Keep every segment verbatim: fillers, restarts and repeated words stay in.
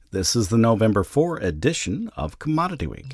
This is the November fourth edition of Commodity Week.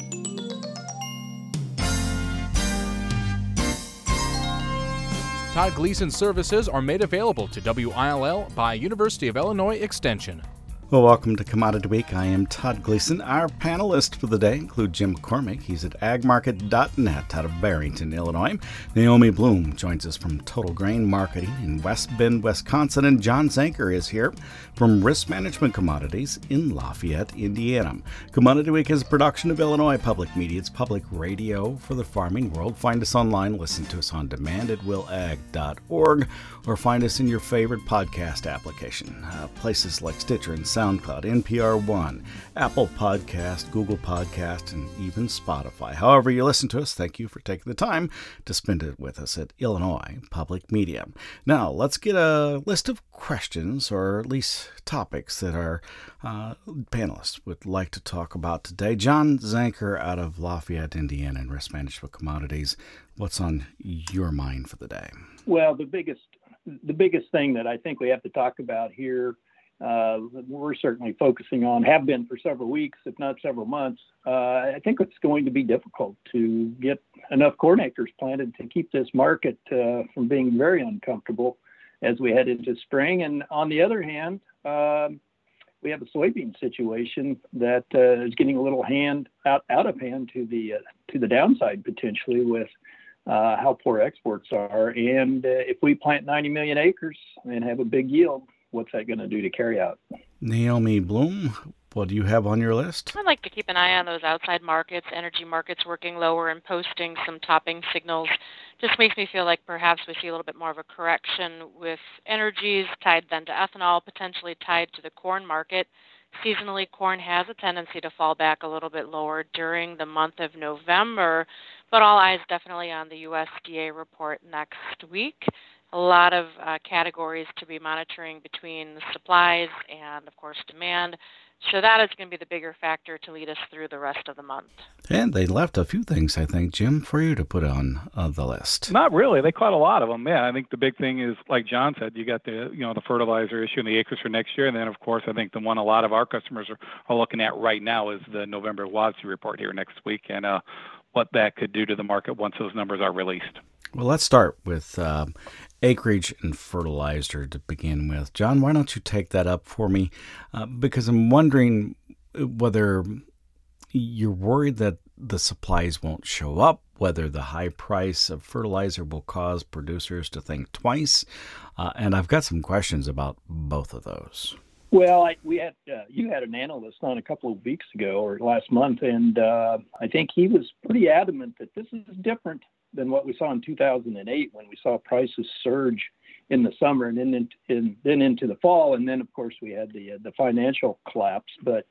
Todd Gleason services are made available to W I L L by University of Illinois Extension. Well, welcome to Commodity Week. I am Todd Gleason. Our panelists for the day include Jim McCormick. He's at ag market dot net out of Barrington, Illinois. Naomi Bloom joins us from Total Grain Marketing in West Bend, Wisconsin. And John Zanker is here from Risk Management Commodities in Lafayette, Indiana. Commodity Week is a production of Illinois Public Media. It's public radio for the farming world. Find us online, listen to us on demand at will ag dot org, or find us in your favorite podcast application. Uh, places like Stitcher and SoundCloud, N P R One, Apple Podcast, Google Podcast, and even Spotify. However you listen to us, thank you for taking the time to spend it with us at Illinois Public Media. Now, let's get a list of questions, or at least topics that our uh, panelists would like to talk about today. John Zanker out of Lafayette, Indiana, and Risk Management Commodities. What's on your mind for the day? Well, the biggest the biggest thing that I think we have to talk about here, uh, we're certainly focusing on, have been for several weeks, if not several months. Uh, I think it's going to be difficult to get enough corn acres planted to keep this market uh, from being very uncomfortable as we head into spring. And on the other hand, um, we have a soybean situation that uh, is getting a little hand out, out of hand to the uh, to the downside potentially with uh, how poor exports are. And uh, if we plant ninety million acres and have a big yield, what's that going to do to carry out? Naomi Bloom, what do you have on your list? I'd like to keep an eye on those outside markets, energy markets working lower and posting some topping signals. Just makes me feel like perhaps we see a little bit more of a correction with energies tied then to ethanol, potentially tied to the corn market. Seasonally, corn has a tendency to fall back a little bit lower during the month of November, but all eyes definitely on the U S D A report next week. A lot of uh, categories to be monitoring between supplies and, of course, demand. So that is going to be the bigger factor to lead us through the rest of the month. And they left a few things, I think, Jim, for you to put on uh, the list. Not really. They caught a lot of them. Yeah, I think the big thing is, like John said, you got the you know the fertilizer issue and the acres for next year, and then of course I think the one a lot of our customers are, are looking at right now is the November W A S D report here next week, and uh, what that could do to the market once those numbers are released. Well, let's start with uh, acreage and fertilizer to begin with. John, why don't you take that up for me? Uh, because I'm wondering whether you're worried that the supplies won't show up, whether the high price of fertilizer will cause producers to think twice. Uh, and I've got some questions about both of those. Well, I, we had uh, you had an analyst on a couple of weeks ago or last month, and uh, I think he was pretty adamant that this is different than what we saw in two thousand eight when we saw prices surge in the summer and then into, in, then into the fall. And then, of course, we had the uh, the financial collapse. But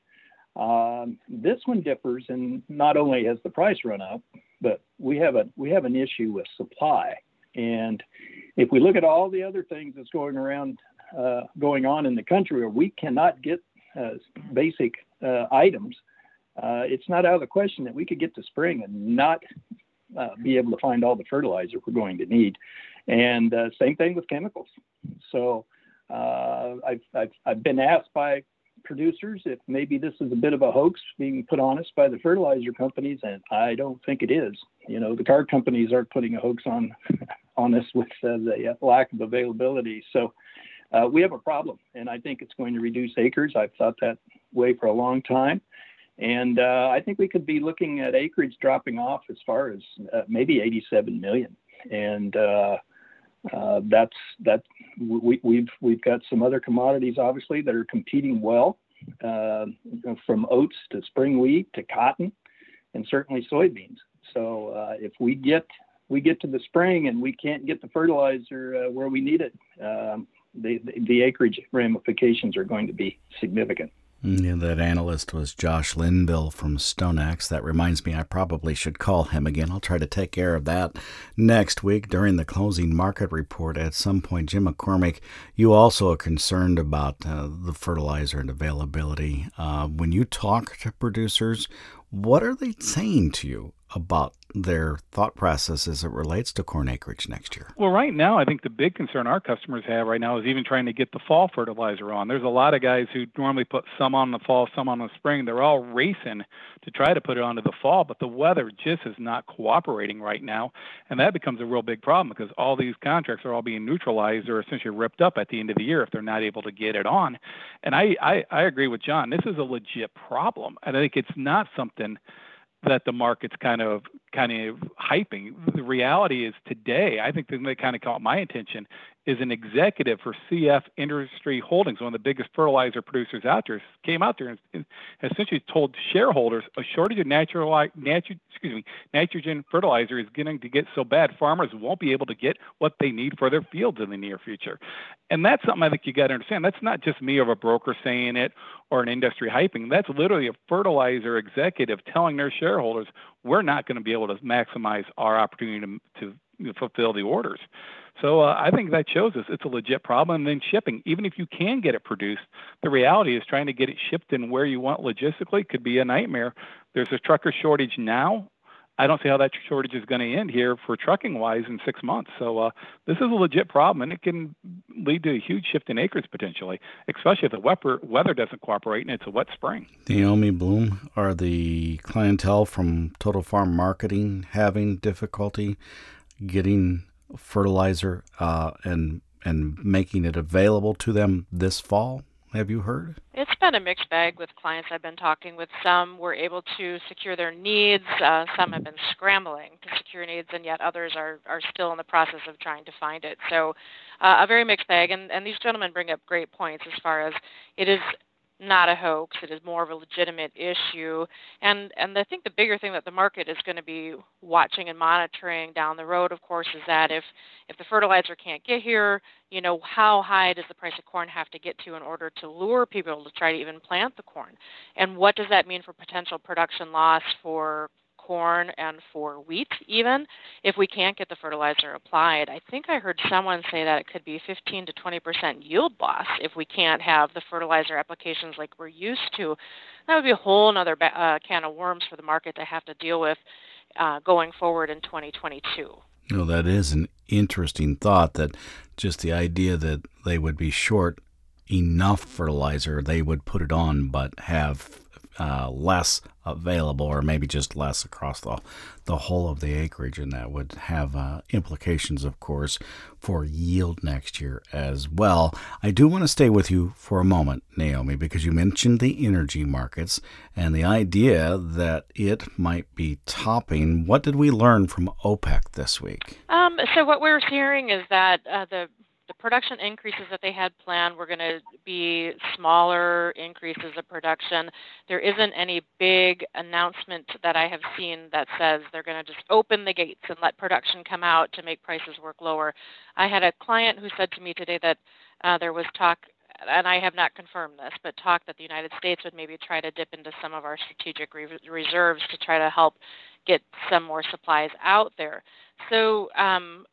um, this one differs, and not only has the price run up, but we have a we have an issue with supply. And if we look at all the other things that's going around, uh, going on in the country, where we cannot get uh, basic uh, items, uh, it's not out of the question that we could get to spring and not Uh, be able to find all the fertilizer we're going to need. And uh, same thing with chemicals. So uh, I've, I've, I've been asked by producers if maybe this is a bit of a hoax being put on us by the fertilizer companies, and I don't think it is. You know, the car companies aren't putting a hoax on, on us with uh, the lack of availability. So uh, we have a problem, and I think it's going to reduce acres. I've thought that way for a long time. And uh, I think we could be looking at acreage dropping off as far as uh, maybe eighty-seven million. And uh, uh, that's that. We, we've we've got some other commodities obviously that are competing well, uh, from oats to spring wheat to cotton, and certainly soybeans. So uh, if we get we get to the spring and we can't get the fertilizer uh, where we need it, um, the, the the acreage ramifications are going to be significant. Yeah, that analyst was Josh Linville from StoneX. That reminds me, I probably should call him again. I'll try to take care of that next week during the closing market report at some point. Jim McCormick, you also are concerned about uh, the fertilizer and availability. Uh, when you talk to producers, what are they saying to you about their thought process as it relates to corn acreage next year? Well, right now, I think the big concern our customers have right now is even trying to get the fall fertilizer on. There's a lot of guys who normally put some on the fall, some on the spring. They're all racing to try to put it onto the fall, but the weather just is not cooperating right now. And that becomes a real big problem because all these contracts are all being neutralized or essentially ripped up at the end of the year if they're not able to get it on. And I, I, I agree with John. This is a legit problem. And I think it's not something that the market's kind of kind of hyping. The reality is today, I think the thing that kind of caught my attention is an executive for C F Industry Holdings, one of the biggest fertilizer producers out there, came out there and essentially told shareholders a shortage of natural, natu- excuse me, nitrogen fertilizer is going to get so bad farmers won't be able to get what they need for their fields in the near future. And that's something I think you got to understand. That's not just me or a broker saying it or an industry hyping. That's literally a fertilizer executive telling their shareholders, we're not going to be able to maximize our opportunity to, to you know, fulfill the orders. So uh, I think that shows us it's a legit problem. And then shipping, even if you can get it produced, the reality is trying to get it shipped in where you want logistically could be a nightmare. There's a trucker shortage now. I don't see how that shortage is going to end here for trucking-wise in six months. So uh, this is a legit problem, and it can lead to a huge shift in acres potentially, especially if the weather, weather doesn't cooperate and it's a wet spring. Naomi Blohm, are the clientele from Total Farm Marketing having difficulty getting fertilizer uh, and and making it available to them this fall? Have you heard? It's been a mixed bag with clients I've been talking with. Some were able to secure their needs. Uh, some have been scrambling to secure needs, and yet others are, are still in the process of trying to find it. So uh, a very mixed bag. And, and these gentlemen bring up great points as far as it is not a hoax. It is more of a legitimate issue. And and I think the bigger thing that the market is going to be watching and monitoring down the road, of course, is that if, if the fertilizer can't get here, you know, how high does the price of corn have to get to in order to lure people to try to even plant the corn? And what does that mean for potential production loss for corn and for wheat even if we can't get the fertilizer applied? I think I heard someone say that it could be fifteen to twenty percent yield loss if we can't have the fertilizer applications like we're used to. That would be a whole other uh, can of worms for the market to have to deal with uh, going forward in twenty twenty-two. No, that is an interesting thought, that just the idea that they would be short enough fertilizer, they would put it on but have uh, less available, or maybe just less across the the whole of the acreage, and that would have uh, implications, of course, for yield next year as well. I do want to stay with you for a moment, Naomi, because you mentioned the energy markets and the idea that it might be topping. What did we learn from OPEC this week? Um, so what we're hearing is that uh, the The production increases that they had planned were going to be smaller increases of production. There isn't any big announcement that I have seen that says they're going to just open the gates and let production come out to make prices work lower. I had a client who said to me today that uh, there was talk, and I have not confirmed this, but talk that the United States would maybe try to dip into some of our strategic re- reserves to try to help get some more supplies out there. So, um,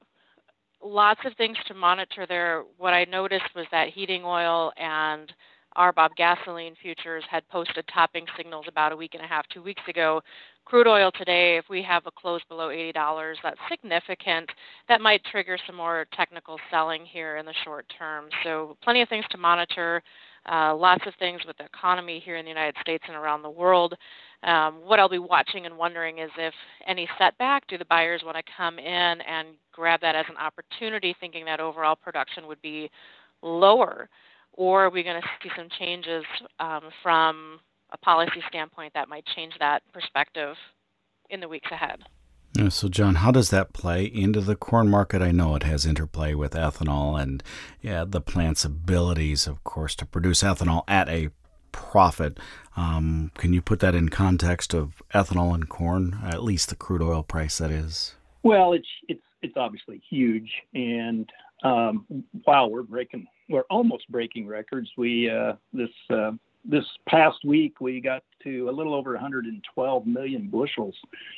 lots of things to monitor there. What I noticed was that heating oil and R B O B gasoline futures had posted topping signals about a week and a half, two weeks ago. Crude oil today, if we have a close below eighty dollars, that's significant. That might trigger some more technical selling here in the short term. So plenty of things to monitor. Uh, lots of things with the economy here in the United States and around the world. Um, what I'll be watching and wondering is if any setback, do the buyers want to come in and grab that as an opportunity, thinking that overall production would be lower? Or are we going to see some changes um, from a policy standpoint that might change that perspective in the weeks ahead? Yeah, so, John, how does that play into the corn market? I know it has interplay with ethanol and yeah, the plant's abilities, of course, to produce ethanol at a profit. Um, can you put that in context of ethanol and corn, at least the crude oil price, that is? Well, it's it's it's obviously huge, and um, wow, we're breaking, we're almost breaking records. We uh, this uh, this past week we got to a little over one hundred twelve million bushels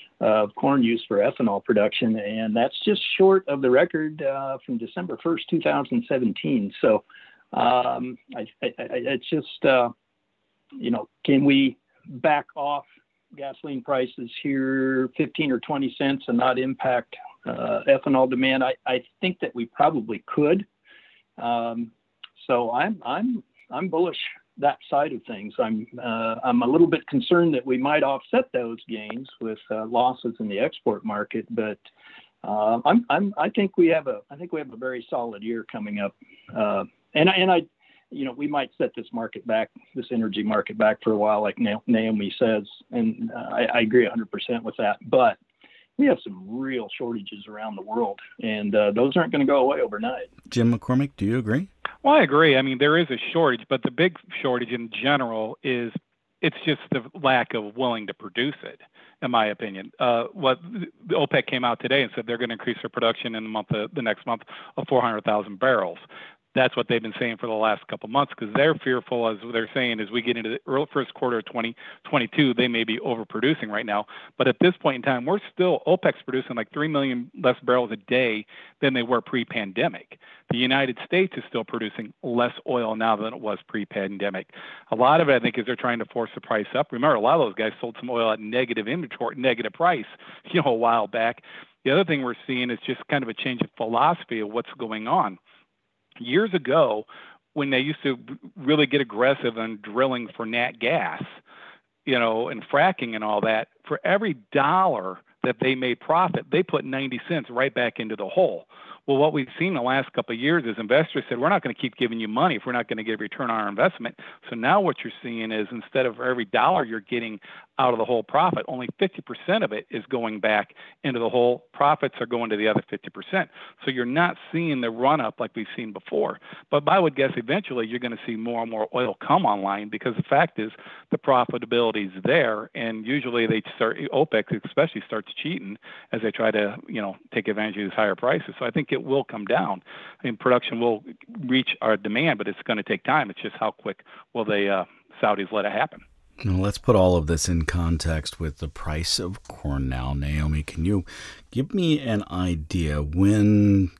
of corn used for ethanol production, and that's just short of the record uh, from December first, two thousand seventeen. So um, I, I, I, it's just, uh, you know, can we back off gasoline prices here fifteen or twenty cents and not impact uh, ethanol demand? I, I think that we probably could. Um, so I'm I'm I'm bullish that side of things. I'm uh, I'm a little bit concerned that we might offset those gains with uh, losses in the export market, but uh, I'm I'm I think we have a I think we have a very solid year coming up, uh, and and I. You know, we might set this market back, this energy market back for a while, like Naomi says, and uh, I, I agree one hundred percent with that. But we have some real shortages around the world, and uh, those aren't going to go away overnight. Jim McCormick, do you agree? Well, I agree. I mean, there is a shortage, but the big shortage in general is it's just the lack of willing to produce it, in my opinion. Uh, what the OPEC came out today and said they're going to increase their production in the month, of, the next month, of four hundred thousand barrels. That's what they've been saying for the last couple of months, because they're fearful, as they're saying, as we get into the early first quarter of twenty twenty-two, they may be overproducing right now. But at this point in time, we're still, OPEC's producing like three million less barrels a day than they were pre-pandemic. The United States is still producing less oil now than it was pre-pandemic. A lot of it, I think, is they're trying to force the price up. Remember, a lot of those guys sold some oil at negative inventory, negative price, you know, a while back. The other thing we're seeing is just kind of a change of philosophy of what's going on. Years ago, when they used to really get aggressive on drilling for nat gas, you know, and fracking and all that, for every dollar that they made profit, they put ninety cents right back into the hole. Well, what we've seen the last couple of years is investors said, we're not going to keep giving you money if we're not going to get a return on our investment. So now what you're seeing is, instead of for every dollar you're getting out of the whole profit, only fifty percent of it is going back into the whole. Profits are going to the other fifty percent. So you're not seeing the run up like we've seen before. But I would guess eventually you're going to see more and more oil come online, because the fact is the profitability is there. And usually they start, OPEC especially starts cheating as they try to, you know, take advantage of these higher prices. So I think it will come down. I mean, production will reach our demand, but it's going to take time. It's just how quick will they uh, Saudis let it happen. Now, let's put all of this in context with the price of corn now. Naomi, can you give me an idea when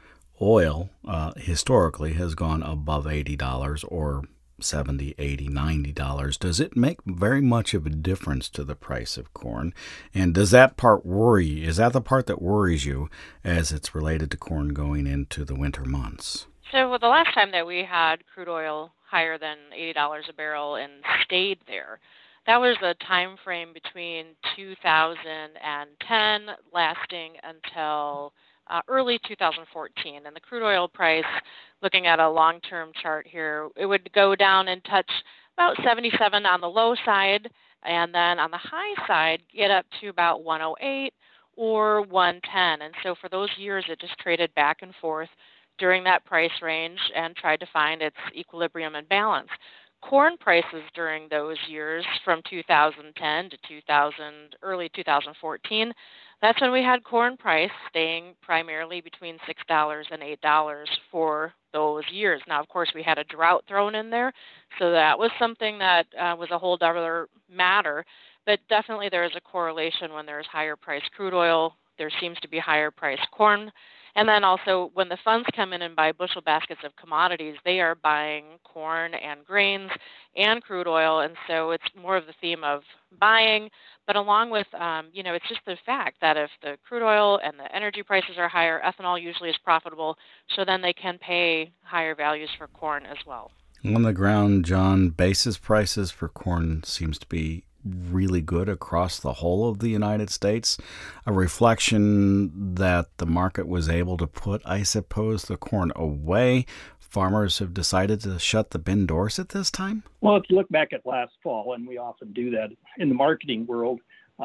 oil uh, historically has gone above eighty dollars or seventy, eighty, ninety dollars? Does it make very much of a difference to the price of corn? And does that part worry you? Is that the part that worries you as it's related to corn going into the winter months? So the last time that we had crude oil higher than eighty dollars a barrel and stayed there, that was a time frame between two thousand ten lasting until uh, early two thousand fourteen. And the crude oil price, looking at a long-term chart here, it would go down and touch about seventy-seven on the low side, and then on the high side get up to about one oh eight or one ten. And so for those years, it just traded back and forth during that price range and tried to find its equilibrium and balance. Corn prices during those years, from two thousand ten to two thousand, early two thousand fourteen, that's when we had corn price staying primarily between six dollars and eight dollars for those years. Now, of course, we had a drought thrown in there, so that was something that uh, was a whole other matter. But definitely there is a correlation. When there's higher priced crude oil, there seems to be higher priced corn. And then also, when the funds come in and buy bushel baskets of commodities, they are buying corn and grains and crude oil. And so it's more of the theme of buying. But along with, um, you know, it's just the fact that if the crude oil and the energy prices are higher, ethanol usually is profitable. So then they can pay higher values for corn as well. On the ground, John, basis prices for corn seems to be really good across the whole of the United States, a reflection that the market was able to put, I suppose, the corn away. Farmers have decided to shut the bin doors at this time? Well, if you look back at last fall, and we often do that in the marketing world,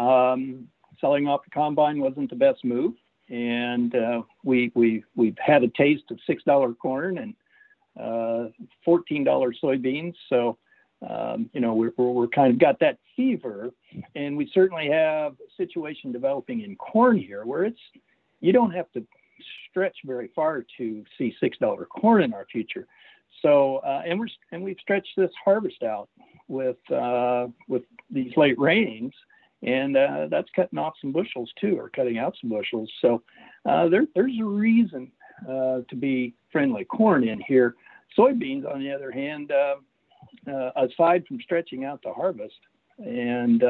um, selling off the combine wasn't the best move. And uh, we, we, we've had a taste of six dollars corn and uh, fourteen dollars soybeans. So Um, you know, we're, we're kind of got that fever, and we certainly have a situation developing in corn here where it's, you don't have to stretch very far to see six dollars corn in our future. So, uh, and we're, and we've stretched this harvest out with, uh, with these late rains, and uh, that's cutting off some bushels too, or cutting out some bushels. So uh, there, there's a reason uh, to be friendly corn in here. Soybeans, on the other hand, uh, Uh, aside from stretching out the harvest and uh,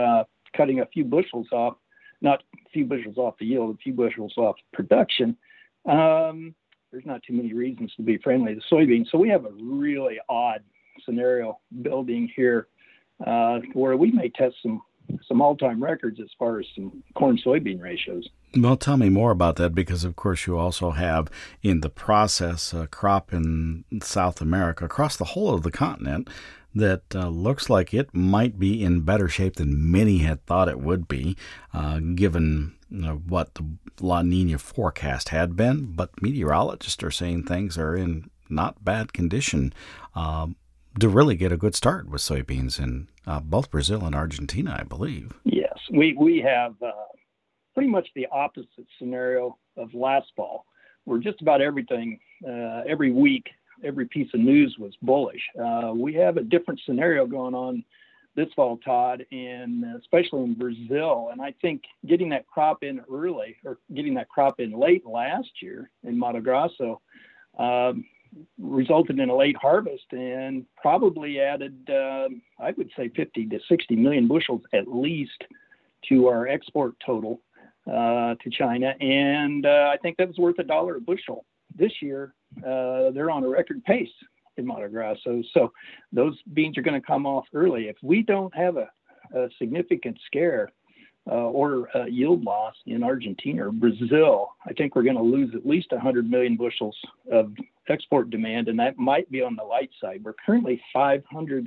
cutting a few bushels off, not a few bushels off the yield, a few bushels off production, um, there's not too many reasons to be friendly to soybeans. So we have a really odd scenario building here uh, where we may test some some all-time records as far as some corn-soybean ratios. Well, tell me more about that, because, of course, you also have in the process a crop in South America, across the whole of the continent, that uh, looks like it might be in better shape than many had thought it would be, uh, given you know, what the La Nina forecast had been. But meteorologists are saying things are in not bad condition um, to really get a good start with soybeans in uh, both Brazil and Argentina, I believe. Yes, we, we have uh, pretty much the opposite scenario of last fall, where just about everything, uh, every week, every piece of news was bullish. Uh, we have a different scenario going on this fall, Todd, and especially in Brazil. And I think getting that crop in early, or getting that crop in late last year in Mato Grosso, um, resulted in a late harvest and probably added, um, I would say, fifty to sixty million bushels at least to our export total uh, to China. And uh, I think that was worth a dollar a bushel. This year, uh, they're on a record pace in Mato Grosso. So those beans are going to come off early. If we don't have a, a significant scare uh, or uh, yield loss in Argentina or Brazil, I think we're going to lose at least one hundred million bushels of export demand, and that might be on the light side. We're currently five hundred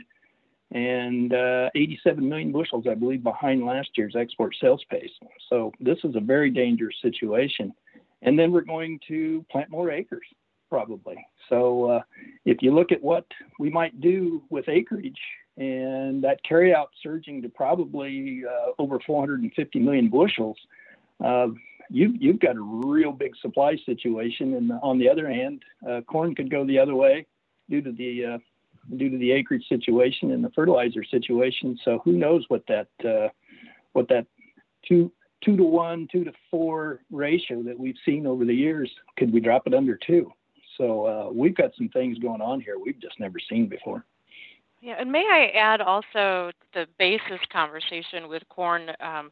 eighty-seven million bushels, I believe, behind last year's export sales pace. So this is a very dangerous situation. And then we're going to plant more acres, probably. So uh, if you look at what we might do with acreage and that carryout surging to probably uh, over four hundred fifty million bushels, uh, you, you've got a real big supply situation. And on the other hand, uh, corn could go the other way due to the uh, due to the acreage situation and the fertilizer situation. So who knows what that uh, what that two two to one, two to four ratio that we've seen over the years, could we drop it under two? So uh, we've got some things going on here we've just never seen before. Yeah, and may I add also the basis conversation with corn. Um,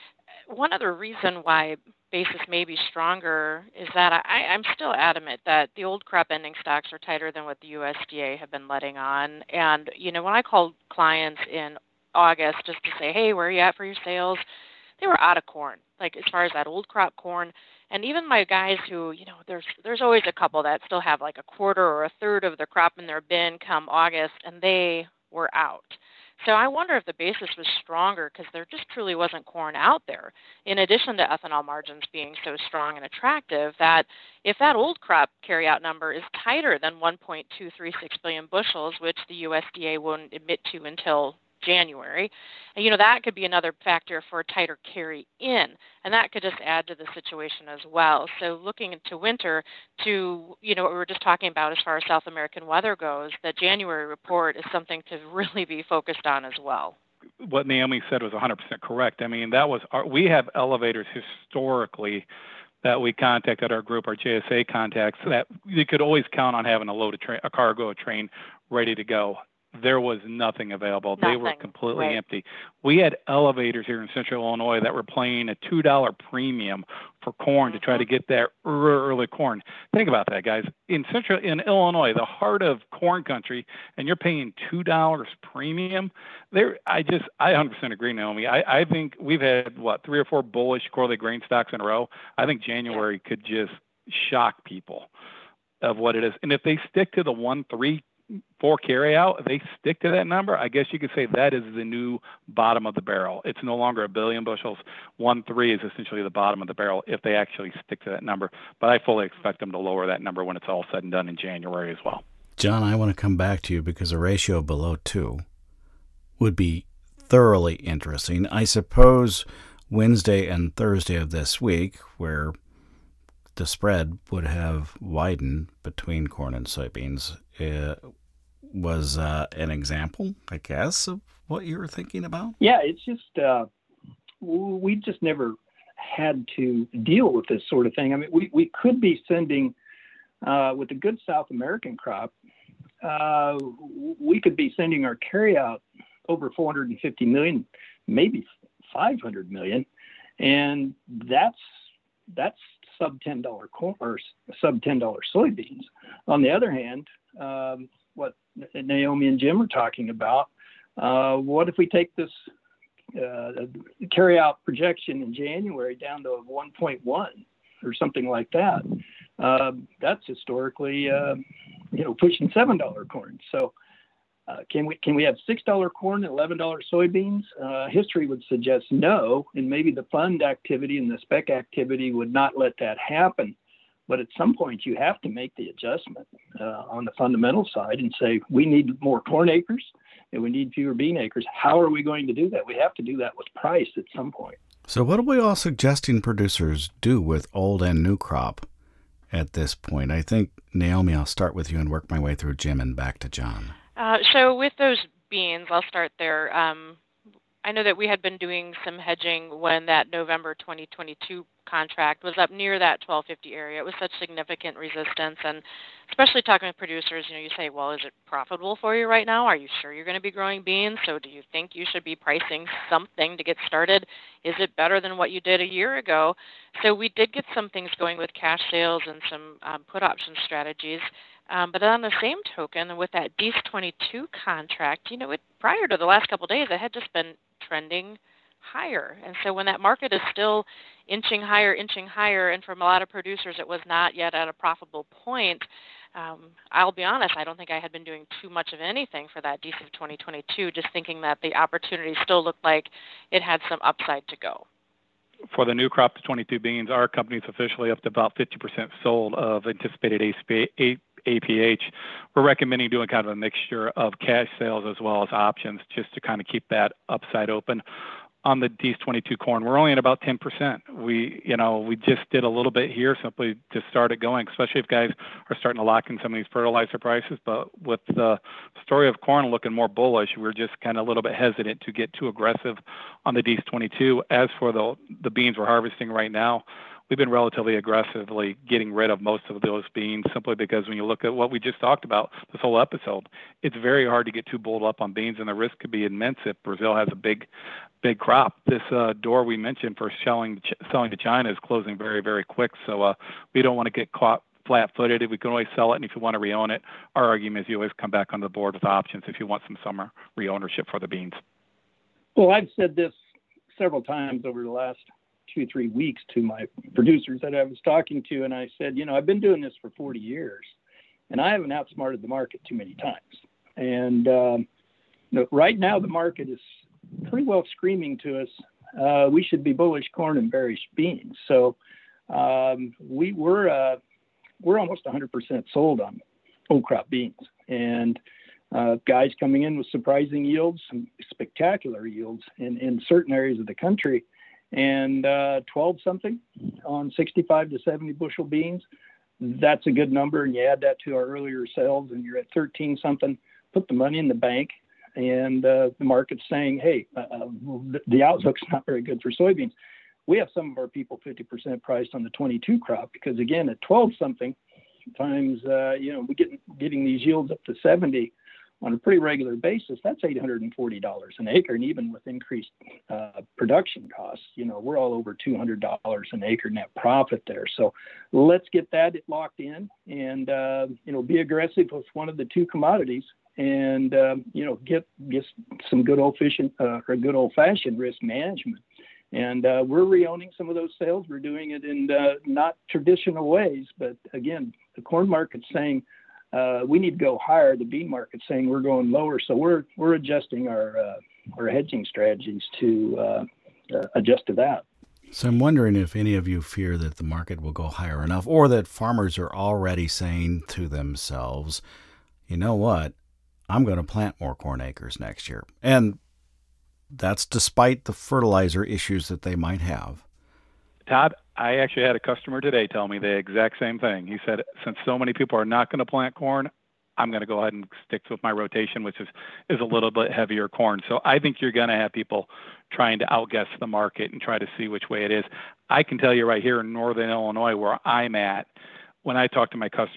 one other reason why basis may be stronger is that I, I'm still adamant that the old crop ending stocks are tighter than what the U S D A have been letting on. And, you know, when I called clients in August just to say, hey, where are you at for your sales? They were out of corn, like as far as that old crop corn. And even my guys who, you know, there's there's always a couple that still have like a quarter or a third of their crop in their bin come August, and they were out. So I wonder if the basis was stronger because there just truly wasn't corn out there, in addition to ethanol margins being so strong and attractive, that if that old crop carryout number is tighter than one point two three six billion bushels, which the U S D A won't admit to until January, and you know that could be another factor for a tighter carry in, and that could just add to the situation as well. So looking into winter, to you know what we were just talking about as far as South American weather goes, the January report is something to really be focused on as well. What Naomi said was one hundred percent correct. I mean, that was our, we have elevators historically that we contacted our group, our J S A contacts, that you could always count on having a load of tra- a cargo, a train ready to go. There was nothing available. Nothing. They were completely Right. empty. We had elevators here in Central Illinois that were paying a two dollar premium for corn mm-hmm. to try to get that early corn. Think about that, guys. In Central, in Illinois, the heart of corn country, and you're paying two dollars premium. There, I just, I one hundred percent agree, Naomi. I, I think we've had, what, three or four bullish quarterly grain stocks in a row. I think January yeah. could just shock people of what it is. And if they stick to the one, three, four carry out, if they stick to that number, I guess you could say that is the new bottom of the barrel. It's no longer a billion bushels. One three is essentially the bottom of the barrel if they actually stick to that number. But I fully expect them to lower that number when it's all said and done in January as well. John, I want to come back to you because a ratio below two would be thoroughly interesting. I suppose Wednesday and Thursday of this week, where the spread would have widened between corn and soybeans, uh, was uh, an example, I guess, of what you were thinking about? Yeah, it's just, uh, we've just never had to deal with this sort of thing. I mean, we, we could be sending, uh, with a good South American crop, uh, we could be sending our carryout over four hundred fifty million, maybe five hundred million, and that's that's sub ten dollar corn or sub ten dollar soybeans. On the other hand, um, what Naomi and Jim are talking about, uh, what if we take this uh, carry out projection in January down to one point one or something like that? Uh, that's historically, uh, you know, pushing seven dollar corn. So. Uh, can we can we have six dollar corn and eleven dollar soybeans? Uh, history would suggest no, and maybe the fund activity and the spec activity would not let that happen. But at some point, you have to make the adjustment uh, on the fundamental side and say we need more corn acres and we need fewer bean acres. How are we going to do that? We have to do that with price at some point. So what are we all suggesting producers do with old and new crop at this point? I think, Naomi, I'll start with you and work my way through Jim and back to John. Uh, so with those beans, I'll start there. Um, I know that we had been doing some hedging when that November twenty twenty-two contract was up near that twelve fifty area. It was such significant resistance, and especially talking with producers, you know, you say, well, is it profitable for you right now? Are you sure you're going to be growing beans? So do you think you should be pricing something to get started? Is it better than what you did a year ago? So we did get some things going with cash sales and some um, put option strategies. Um, but on the same token, with that D E A S twenty-two contract, you know, it, prior to the last couple of days, it had just been trending higher. And so when that market is still inching higher, inching higher, and from a lot of producers it was not yet at a profitable point, um, I'll be honest, I don't think I had been doing too much of anything for that D E A S of twenty twenty-two, just thinking that the opportunity still looked like it had some upside to go. For the new crop to twenty-two beans, our company's officially up to about fifty percent sold of anticipated A P H. We're recommending doing kind of a mixture of cash sales as well as options just to kind of keep that upside open. On the D E A S twenty-two corn, we're only at about ten percent. We, you know, we just did a little bit here simply to start it going, especially if guys are starting to lock in some of these fertilizer prices. But with the story of corn looking more bullish, we're just kind of a little bit hesitant to get too aggressive on the D E A S twenty-two. As for the the beans we're harvesting right now, we've been relatively aggressively getting rid of most of those beans simply because when you look at what we just talked about this whole episode, it's very hard to get too bold up on beans, and the risk could be immense if Brazil has a big, big crop. This uh, door we mentioned for selling selling to China is closing very, very quick, so uh, we don't want to get caught flat-footed. We can always sell it, and if you want to re-own it, our argument is you always come back on the board with options if you want some summer re-ownership for the beans. Well, I've said this several times over the last two, three weeks to my producers that I was talking to, and I said, you know, I've been doing this for forty years, and I haven't outsmarted the market too many times. And um, you know, right now, the market is pretty well screaming to us, uh, we should be bullish corn and bearish beans. So um, we we're uh, we're almost one hundred percent sold on old crop beans, and uh, guys coming in with surprising yields, some spectacular yields in, in certain areas of the country. And uh, twelve something on sixty-five to seventy bushel beans, that's a good number. And you add that to our earlier sales and you're at thirteen something, put the money in the bank, and uh, the market's saying, hey, uh, the outlook's not very good for soybeans. We have some of our people fifty percent priced on the twenty-two crop because, again, at twelve something times, uh, you know, we get getting these yields up to seventy on a pretty regular basis, that's eight hundred forty dollars an acre. And even with increased uh, production costs, you know, we're all over two hundred dollars an acre net profit there. So let's get that locked in and, uh, you know, be aggressive with one of the two commodities and, uh, you know, get, get some good old fashioned uh, or good old fashioned risk management. And uh, we're re-owning some of those sales. We're doing it in uh, not traditional ways, but again, the corn market's saying, Uh, we need to go higher. The bean market's saying we're going lower, so we're we're adjusting our uh, our hedging strategies to uh, uh, adjust to that. So I'm wondering if any of you fear that the market will go higher enough, or that farmers are already saying to themselves, you know what, I'm going to plant more corn acres next year. And that's despite the fertilizer issues that they might have. Todd, I actually had a customer today tell me the exact same thing. He said, since so many people are not going to plant corn, I'm going to go ahead and stick with my rotation, which is, is a little bit heavier corn. So I think you're going to have people trying to outguess the market and try to see which way it is. I can tell you right here in Northern Illinois where I'm at, when I talk to my customers,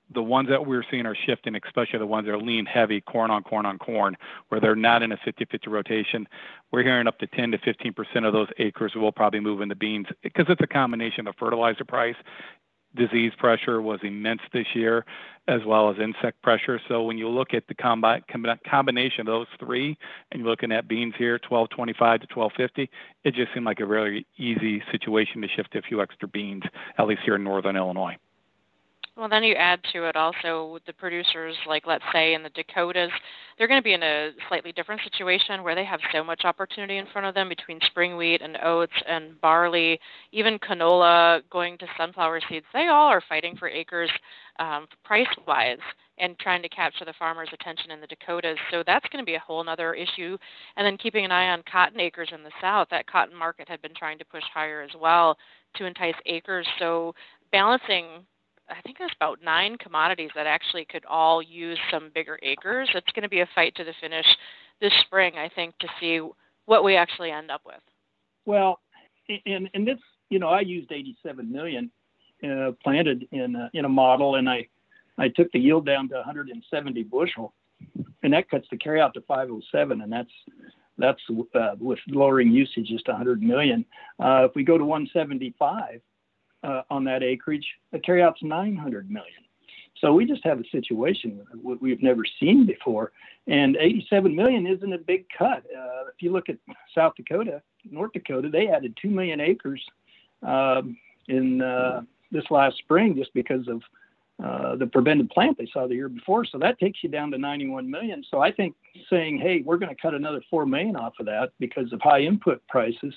the ones that we're seeing are shifting, especially the ones that are lean heavy, corn on corn on corn, where they're not in a fifty-fifty rotation. We're hearing up to ten to fifteen percent of those acres will probably move into beans because it's a combination of fertilizer price. Disease pressure was immense this year, as well as insect pressure. So when you look at the combi- combination of those three, and you're looking at beans here, twelve twenty-five to twelve fifty, it just seemed like a really easy situation to shift to a few extra beans, at least here in northern Illinois. Well, then you add to it also with the producers, like let's say in the Dakotas, they're going to be in a slightly different situation where they have so much opportunity in front of them between spring wheat and oats and barley, even canola, going to sunflower seeds. They all are fighting for acres um, price-wise and trying to capture the farmers' attention in the Dakotas. So that's going to be a whole other issue. And then keeping an eye on cotton acres in the South. That cotton market had been trying to push higher as well to entice acres. So balancing, I think there's about nine commodities that actually could all use some bigger acres. It's going to be a fight to the finish this spring, I think, to see what we actually end up with. Well, and and this, you know, I used eighty-seven million uh, planted in a, in a model, and I I took the yield down to one hundred seventy bushel, and that cuts the carryout to five oh seven, and that's that's uh, with lowering usage just one hundred million. Uh, if we go to one seventy-five. Uh, on that acreage, the carryout's nine hundred million. So we just have a situation we've never seen before. And eighty-seven million isn't a big cut. Uh, if you look at South Dakota, North Dakota, they added two million acres um, in uh, this last spring just because of uh, the prevented plant they saw the year before. So that takes you down to ninety-one million. So I think saying, hey, we're going to cut another four million off of that because of high input prices.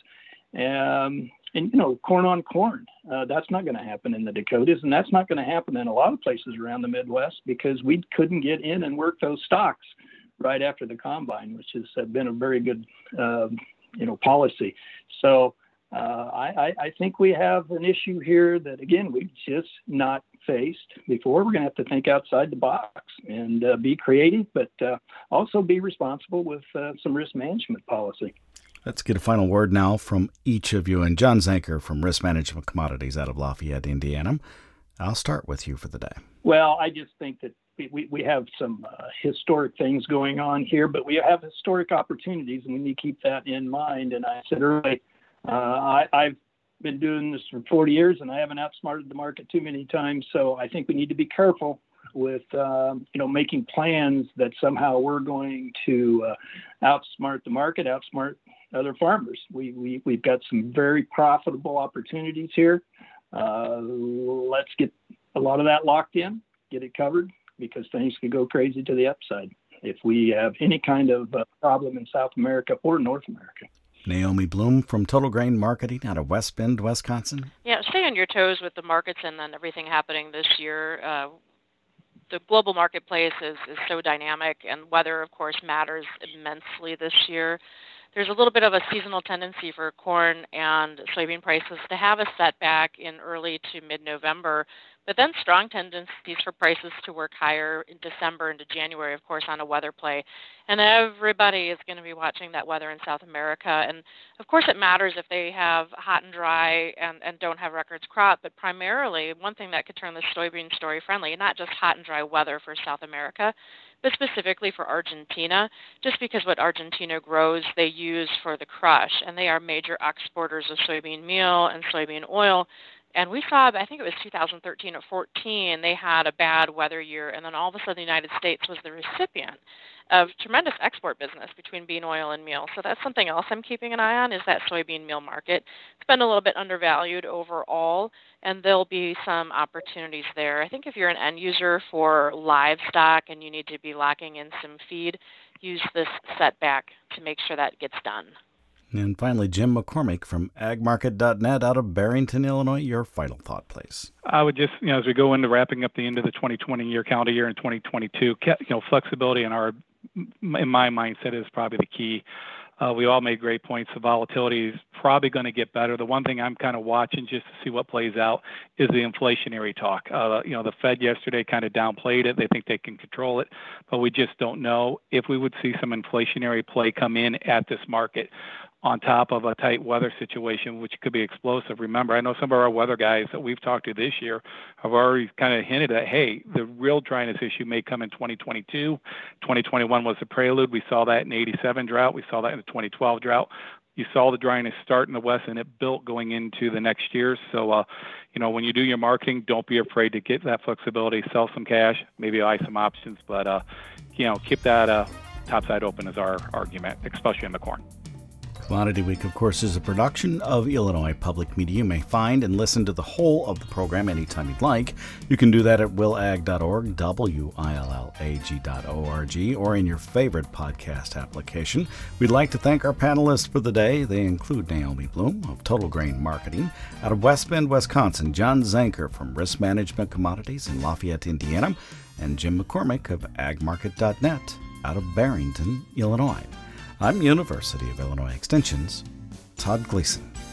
Um, And, you know, corn on corn, uh, that's not going to happen in the Dakotas, and that's not going to happen in a lot of places around the Midwest because we couldn't get in and work those stocks right after the combine, which has uh, been a very good, uh, you know, policy. So uh, I, I think we have an issue here that, again, we've just not faced before. We're going to have to think outside the box and uh, be creative, but uh, also be responsible with uh, some risk management policy. Let's get a final word now from each of you. And John Zanker from Risk Management Commodities out of Lafayette, Indiana. I'll start with you for the day. Well, I just think that we, we have some uh, historic things going on here, but we have historic opportunities, and we need to keep that in mind. And I said earlier, uh, I, I've been doing this for forty years, and I haven't outsmarted the market too many times. So I think we need to be careful with, um, you know, making plans that somehow we're going to uh, outsmart the market, outsmart other farmers. We, we, we've got some very profitable opportunities here. Uh, let's get a lot of that locked in, get it covered, because things could go crazy to the upside if we have any kind of uh, problem in South America or North America. Naomi Bloom from Total Grain Marketing out of West Bend, Wisconsin. Yeah, stay on your toes with the markets and then everything happening this year. Uh, the global marketplace is, is so dynamic, and weather, of course, matters immensely this year. There's a little bit of a seasonal tendency for corn and soybean prices to have a setback in early to mid-November, but then strong tendencies for prices to work higher in December into January, of course, on a weather play. And everybody is going to be watching that weather in South America. And, of course, it matters if they have hot and dry and, and don't have records crop, but primarily one thing that could turn the soybean story friendly, not just hot and dry weather for South America, but specifically for Argentina, just because what Argentina grows, they use for the crush, and they are major exporters of soybean meal and soybean oil. And we saw, I think it was two thousand thirteen or fourteen, they had a bad weather year, and then all of a sudden the United States was the recipient of tremendous export business between bean oil and meal. So that's something else I'm keeping an eye on, is that soybean meal market. It's been a little bit undervalued overall, and there'll be some opportunities there. I think if you're an end user for livestock and you need to be locking in some feed, use this setback to make sure that gets done. And finally, Jim McCormick from ag market dot net out of Barrington, Illinois. Your final thought, please. I would just, you know, as we go into wrapping up the end of the twenty twenty year calendar year in twenty twenty-two, you know, flexibility in our, in my mindset is probably the key. Uh, we all made great points. The volatility probably going to get better. The one thing I'm kind of watching just to see what plays out is the inflationary talk. Uh, you know, the Fed yesterday kind of downplayed it. They think they can control it, but we just don't know if we would see some inflationary play come in at this market on top of a tight weather situation, which could be explosive. Remember, I know some of our weather guys that we've talked to this year have already kind of hinted at, hey, the real dryness issue may come in twenty twenty-two. twenty twenty-one was the prelude. We saw that in the eighty-seven drought. We saw that in the twenty twelve drought. You saw the dryness start in the West, and it built going into the next year. So, uh, you know, when you do your marketing, don't be afraid to get that flexibility, sell some cash, maybe buy some options, but, uh, you know, keep that uh, top side open is our argument, especially in the corn. Commodity Week, of course, is a production of Illinois Public Media. You may find and listen to the whole of the program anytime you'd like. You can do that at will ag dot org, W I L L A G dot org, or in your favorite podcast application. We'd like to thank our panelists for the day. They include Naomi Blohm of Total Grain Marketing out of West Bend, Wisconsin, John Zanker from Risk Management Commodities in Lafayette, Indiana, and Jim McCormick of ag market dot net out of Barrington, Illinois. I'm University of Illinois Extension's Todd Gleason.